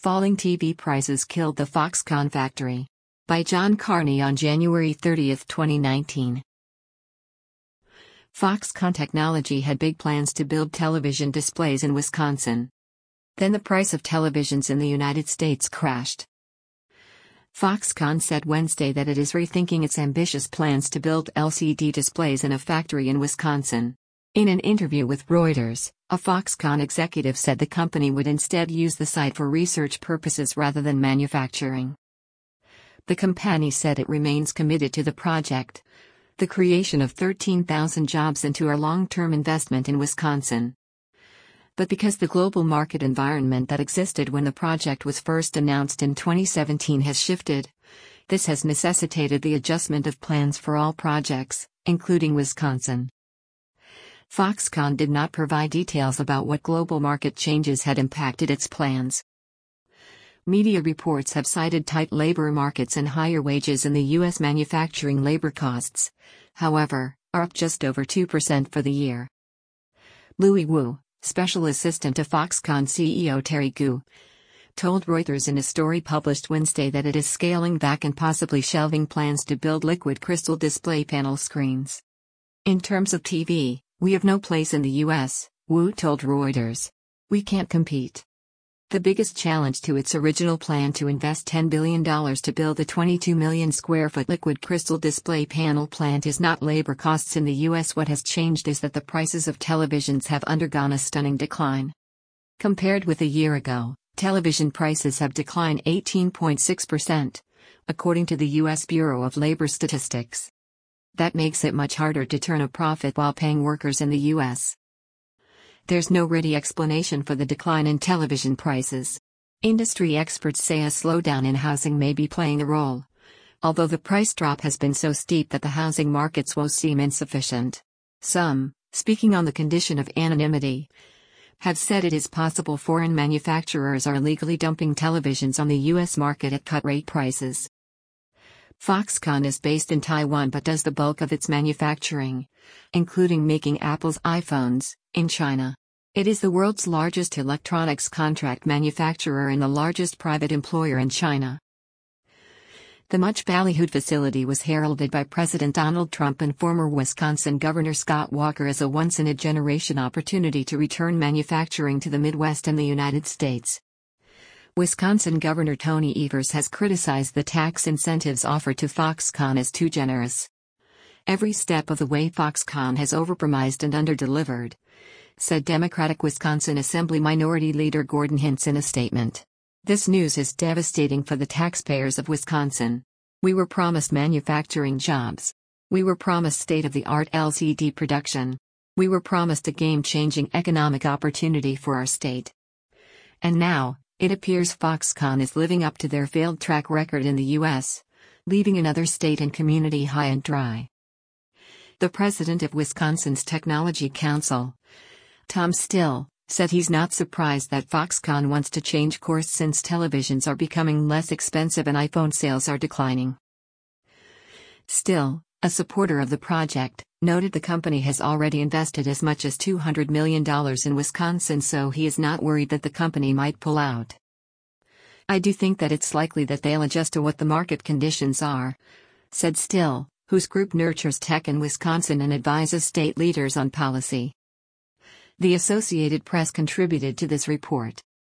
Falling TV Prices Killed the Foxconn Factory. By John Carney on January 30, 2019. Foxconn Technology had big plans to build television displays in Wisconsin. Then the price of televisions in the United States crashed. Foxconn said Wednesday that it is rethinking its ambitious plans to build LCD displays in a factory in Wisconsin. In an interview with Reuters, a Foxconn executive said the company would instead use the site for research purposes rather than manufacturing. The company said it remains committed to the project, the creation of 13,000 jobs, and to our long-term investment in Wisconsin. But because the global market environment that existed when the project was first announced in 2017 has shifted, this has necessitated the adjustment of plans for all projects, including Wisconsin. Foxconn did not provide details about what global market changes had impacted its plans. Media reports have cited tight labor markets and higher wages in the U.S. Manufacturing labor costs, however, are up just over 2% for the year. Louis Wu, special assistant to Foxconn CEO Terry Gou, told Reuters in a story published Wednesday that it is scaling back and possibly shelving plans to build liquid crystal display panel screens. In terms of TV, we have no place in the U.S., Wu told Reuters. We can't compete. The biggest challenge to its original plan to invest $10 billion to build a 22 million square foot liquid crystal display panel plant is not labor costs in the U.S. What has changed is that the prices of televisions have undergone a stunning decline. Compared with a year ago, television prices have declined 18.6%, according to the U.S. Bureau of Labor Statistics. That makes it much harder to turn a profit while paying workers in the U.S. There's no ready explanation for the decline in television prices. Industry experts say a slowdown in housing may be playing a role, although the price drop has been so steep that the housing markets will seem insufficient. Some, speaking on the condition of anonymity, have said it is possible foreign manufacturers are illegally dumping televisions on the U.S. market at cut-rate prices. Foxconn is based in Taiwan but does the bulk of its manufacturing, including making Apple's iPhones, in China. It is the world's largest electronics contract manufacturer and the largest private employer in China. The much ballyhooed facility was heralded by President Donald Trump and former Wisconsin Governor Scott Walker as a once-in-a-generation opportunity to return manufacturing to the Midwest and the United States. Wisconsin Governor Tony Evers has criticized the tax incentives offered to Foxconn as too generous. Every step of the way Foxconn has overpromised and underdelivered, said Democratic Wisconsin Assembly Minority Leader Gordon Hintz in a statement. This news is devastating for the taxpayers of Wisconsin. We were promised manufacturing jobs. We were promised state-of-the-art LCD production. We were promised a game-changing economic opportunity for our state. And now, it appears Foxconn is living up to their failed track record in the U.S., leaving another state and community high and dry. The president of Wisconsin's Technology Council, Tom Still, said he's not surprised that Foxconn wants to change course since televisions are becoming less expensive and iPhone sales are declining. Still, a supporter of the project, noted the company has already invested as much as $200 million in Wisconsin, so he is not worried that the company might pull out. I do think that it's likely that they'll adjust to what the market conditions are, said Still, whose group nurtures tech in Wisconsin and advises state leaders on policy. The Associated Press contributed to this report.